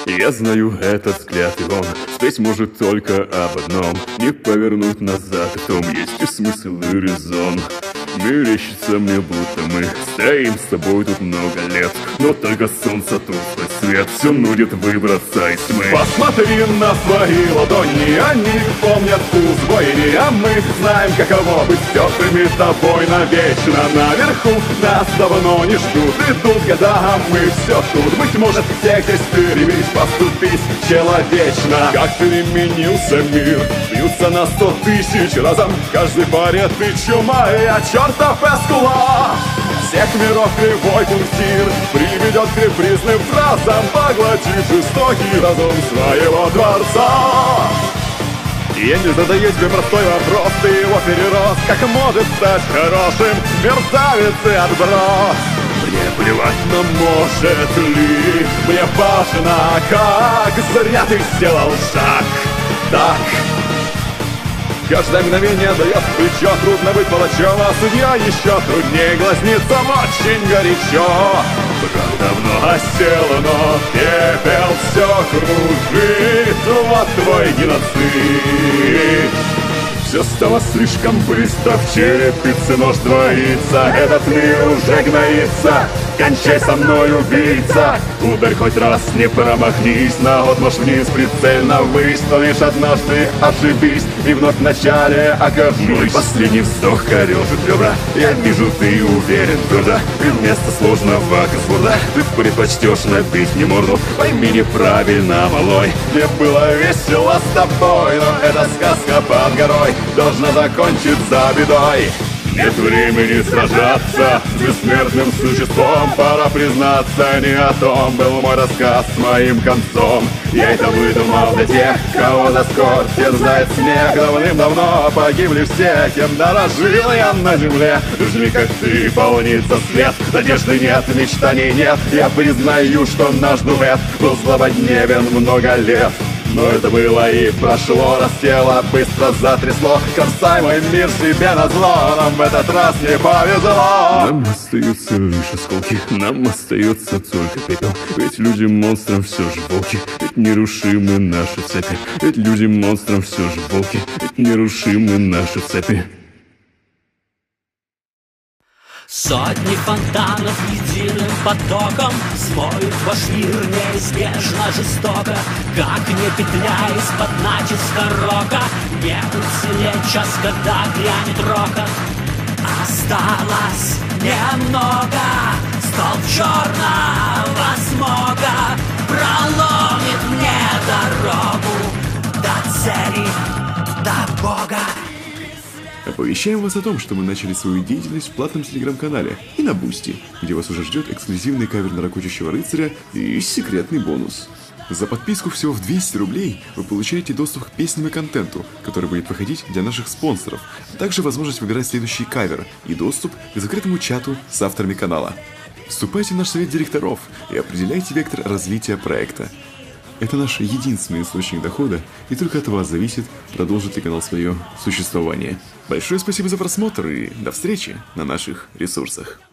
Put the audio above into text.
Я знаю этот взгляд, и он здесь может только об одном: не повернуть назад, в том есть и смысл, и резон. Мерещится мне, будто мы стоим с тобой тут много лет, но только солнце тусклый свет все нудит выбраться из тьмы. Посмотри на свои ладони, они помнят вкус бойни, а мы знаем, каково быть стертыми тобой навечно. Наверху нас давно не ждут, идут года, а мы все тут. Быть может, всех здесь перебить, поступить человечно. Как переменился мир, бьются на 100 тысяч разом. Каждый паре ты чума, я чертов эскулап. Всех миров кривой пунктир приведет к репризным фразам, поглотив жестокий разум своего дворца. Я не задаю тебе простой вопрос, ты его перерос. Как может стать хорошим мерзавец и отброс? Мне плевать, но может ли? Мне важно, как зря ты сделал шаг. Так каждое мгновение дает плечо, трудно быть палачом, а судья еще труднее, глазницам очень горячо. Брат давно осел, но пепел все кружит, вот твой геноцид. Все стало слишком быстро, в черепице нож двоится, этот мир уже гноится, кончай со мной, убийца. Ударь хоть раз, не промахнись, наотмашь вниз, прицельно ввысь, но лишь однажды ошибись и вновь в начале окажись. Мой последний вздох корежит ребра, я вижу, ты уверен твердо, и вместо сложного кроссворда ты предпочтешь набить мне морду. Пойми неправильно, малой, мне было весело с тобой, но эта сказка под горой должна закончиться бедой. Нет времени сражаться с бессмертным существом, пора признаться, не о том был мой рассказ с моим концом. Я это выдумал для тех, кого за скорбь терзает смех. Давным-давно погибли все, кем дорожил я на земле. Жми, как ты, полнится свет, надежды нет, мечтаний нет. Я признаю, что наш дуэт был злободневен много лет. Но это было и прошло, раз тело быстро затрясло. Концай мой мир себе назло, нам в этот раз не повезло. Нам остаются лишь осколки, нам остается только пепел. Ведь люди-монстрам все же волки, ведь нерушимы наши цепи. Ведь люди-монстрам все же волки, ведь нерушимы наши цепи. Сотни фонтанов единым потоком смоют ваш мир неизбежно жестоко. Как не петля из-под натиска рока, не уцелеть час, когда грянет рокот. Осталось немного, столб черного смога проломит мне дорогу до цели, до Бога. Оповещаем вас о том, что мы начали свою деятельность в платном телеграм-канале и на Бусти, где вас уже ждет эксклюзивный кавер на Рокочущего рыцаря и секретный бонус. За подписку всего в 200 рублей вы получаете доступ к песням и контенту, который будет выходить для наших спонсоров, а также возможность выбирать следующий кавер и доступ к закрытому чату с авторами канала. Вступайте в наш совет директоров и определяйте вектор развития проекта. Это наш единственный источник дохода, и только от вас зависит, продолжит ли канал свое существование. Большое спасибо за просмотр и до встречи на наших ресурсах.